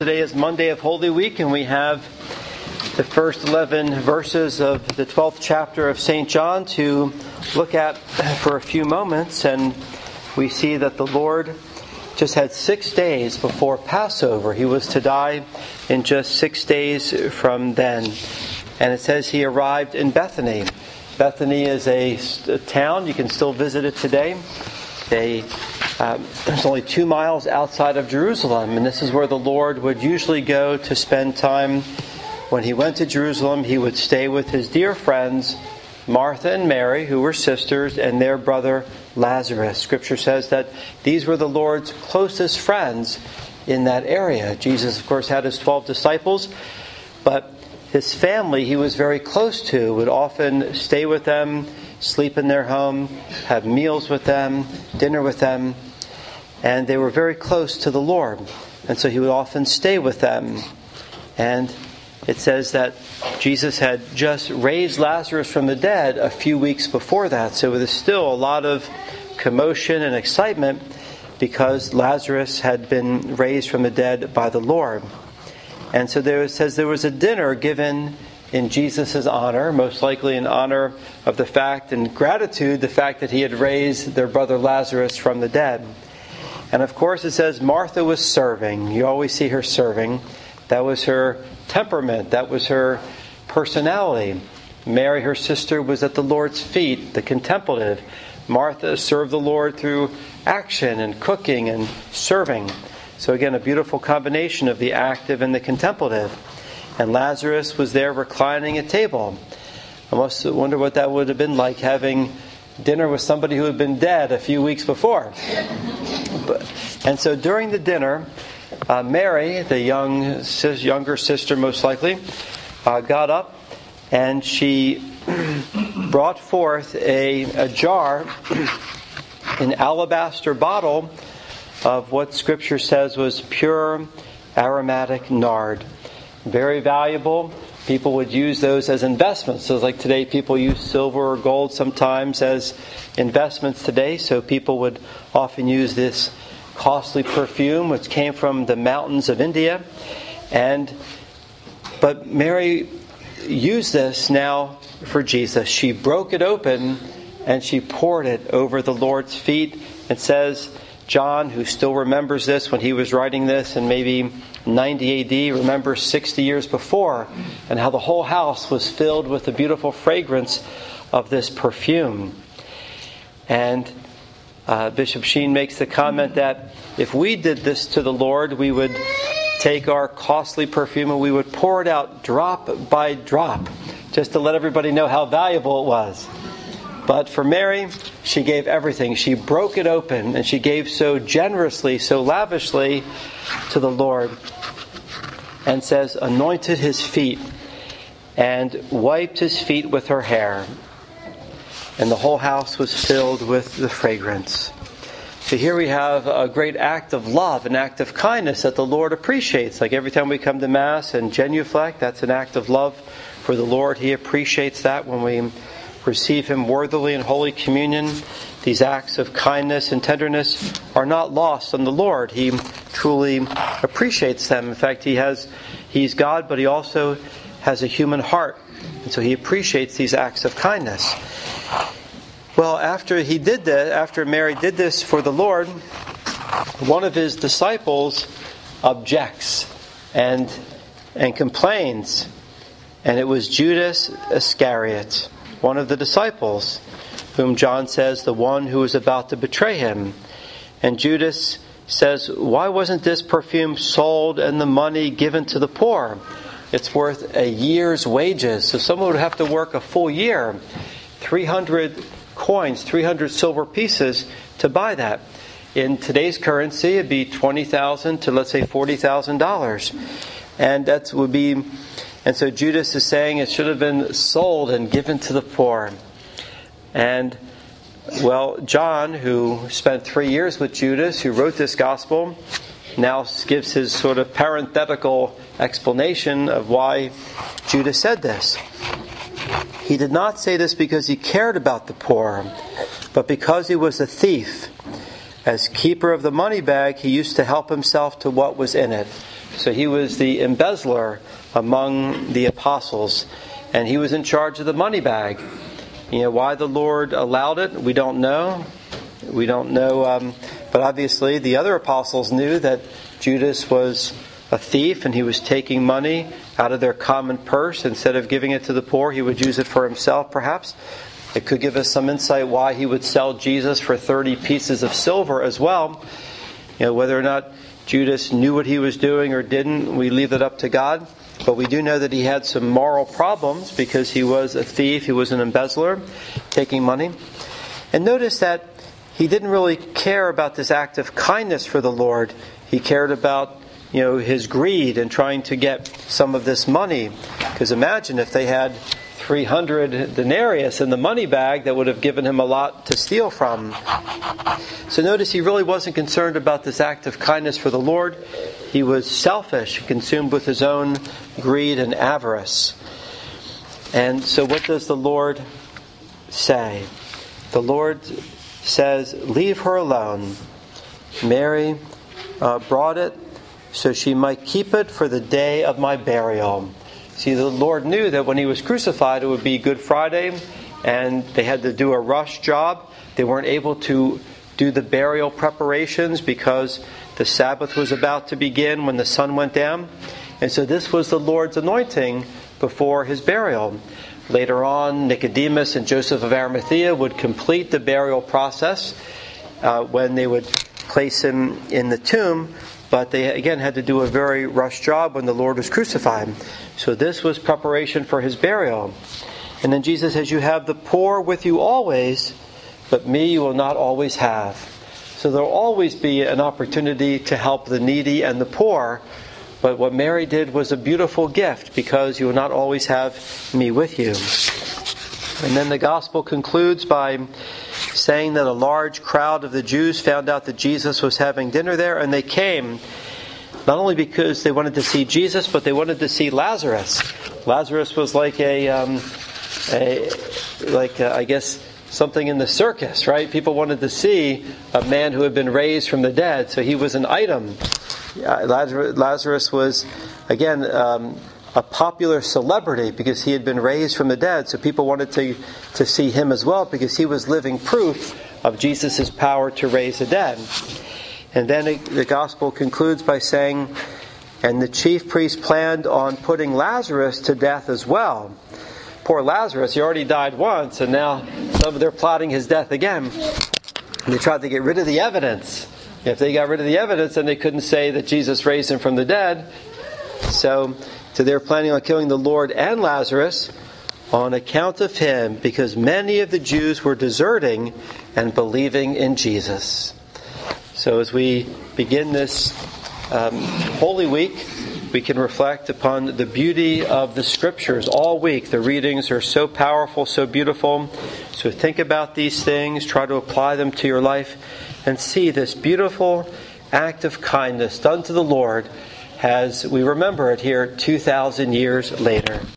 Today is Monday of Holy Week, and we have the first 11 verses of the 12th chapter of St. John to look at for a few moments. And we see that the Lord just had 6 days before Passover. He was to die in just 6 days from then. And it says he arrived in Bethany. Bethany is a town. You can still visit it today. It's only 2 miles outside of Jerusalem, and this is where the Lord would usually go to spend time. When he went to Jerusalem, he would stay with his dear friends, Martha and Mary, who were sisters, and their brother Lazarus. Scripture says that these were the Lord's closest friends in that area. Jesus, of course, had his 12 disciples, but his family he was very close to, would often stay with them, sleep in their home, have meals with them, dinner with them. And they were very close to the Lord. And so he would often stay with them. And it says that Jesus had just raised Lazarus from the dead a few weeks before that. So there's still a lot of commotion and excitement because Lazarus had been raised from the dead by the Lord. And so it says there was a dinner given in Jesus' honor, most likely in honor of the fact and gratitude, the fact that he had raised their brother Lazarus from the dead. And of course it says Martha was serving. You always see her serving. That was her temperament. That was her personality. Mary, her sister, was at the Lord's feet, the contemplative. Martha served the Lord through action and cooking and serving. So again, a beautiful combination of the active and the contemplative. And Lazarus was there reclining at table. I must wonder what that would have been like, having dinner with somebody who had been dead a few weeks before. And so during the dinner, Mary, the younger sister most likely, got up and she brought forth a jar, an alabaster bottle of what Scripture says was pure aromatic nard. Very valuable. People would use those as investments. So like today, people use silver or gold sometimes as investments today. So people would often use this costly perfume, which came from the mountains of India. But Mary used this now for Jesus. She broke it open and she poured it over the Lord's feet. It says John, who still remembers this when he was writing this in maybe 90 AD, remembers 60 years before, and how the whole house was filled with the beautiful fragrance of this perfume. And Bishop Sheen makes the comment that if we did this to the Lord, we would take our costly perfume and we would pour it out drop by drop, just to let everybody know how valuable it was. But for Mary, she gave everything. She broke it open and she gave so generously, so lavishly to the Lord. And says, anointed his feet and wiped his feet with her hair. And the whole house was filled with the fragrance. So here we have a great act of love, an act of kindness that the Lord appreciates. Like every time we come to Mass and genuflect, that's an act of love for the Lord. He appreciates that when we receive Him worthily in Holy Communion. These acts of kindness and tenderness are not lost on the Lord. He truly appreciates them. In fact, He's God, but He also has a human heart. And so He appreciates these acts of kindness. Well, after Mary did this for the Lord, one of His disciples objects and complains. And it was Judas Iscariot, one of the disciples, whom John says the one who was about to betray Him. And Judas says, why wasn't this perfume sold and the money given to the poor? It's worth a year's wages. So someone would have to work a full year, 300 coins, 300 silver pieces to buy that. In today's currency, it'd be $20,000 to, let's say, $40,000. And so Judas is saying it should have been sold and given to the poor. And, well, John, who spent 3 years with Judas, who wrote this gospel, now gives his sort of parenthetical explanation of why Judas said this. He did not say this because he cared about the poor, but because he was a thief. As keeper of the money bag, he used to help himself to what was in it. So he was the embezzler among the apostles, and he was in charge of the money bag. Why the Lord allowed it, we don't know. But obviously the other apostles knew that Judas was a thief and he was taking money out of their common purse. Instead of giving it to the poor, he would use it for himself, perhaps. It could give us some insight why he would sell Jesus for 30 pieces of silver as well. Whether or not Judas knew what he was doing or didn't, we leave it up to God. But we do know that he had some moral problems because he was a thief, he was an embezzler, taking money. And notice that he didn't really care about this act of kindness for the Lord. He cared about, his greed and trying to get some of this money. Because imagine if they had 300 denarius in the money bag, that would have given him a lot to steal from. So notice he really wasn't concerned about this act of kindness for the Lord. He was selfish, consumed with his own greed and avarice. And so what does the Lord say? The Lord says, leave her alone. Mary brought it so she might keep it for the day of my burial. See, the Lord knew that when he was crucified, it would be Good Friday, and they had to do a rush job. They weren't able to do the burial preparations because the Sabbath was about to begin when the sun went down. And so this was the Lord's anointing before his burial. Later on, Nicodemus and Joseph of Arimathea would complete the burial process when they would place him in the tomb. But they again had to do a very rushed job when the Lord was crucified. So this was preparation for his burial. And then Jesus says, you have the poor with you always, but me you will not always have. So there will always be an opportunity to help the needy and the poor. But what Mary did was a beautiful gift, because you will not always have me with you. And then the gospel concludes by saying that a large crowd of the Jews found out that Jesus was having dinner there, and they came not only because they wanted to see Jesus, but they wanted to see Lazarus. Lazarus was like I guess something in the circus, right? People wanted to see a man who had been raised from the dead, so he was an item. Lazarus was, again, a popular celebrity because he had been raised from the dead. So people wanted to see him as well because he was living proof of Jesus' power to raise the dead. And then the gospel concludes by saying, and the chief priest planned on putting Lazarus to death as well. Poor Lazarus, he already died once, and now they're plotting his death again. And they tried to get rid of the evidence. If they got rid of the evidence, then they couldn't say that Jesus raised him from the dead. So they're planning on killing the Lord and Lazarus on account of him, because many of the Jews were deserting and believing in Jesus. So as we begin this Holy Week, we can reflect upon the beauty of the Scriptures all week. The readings are so powerful, so beautiful. So think about these things, try to apply them to your life, and see this beautiful act of kindness done to the Lord as we remember it here 2,000 years later.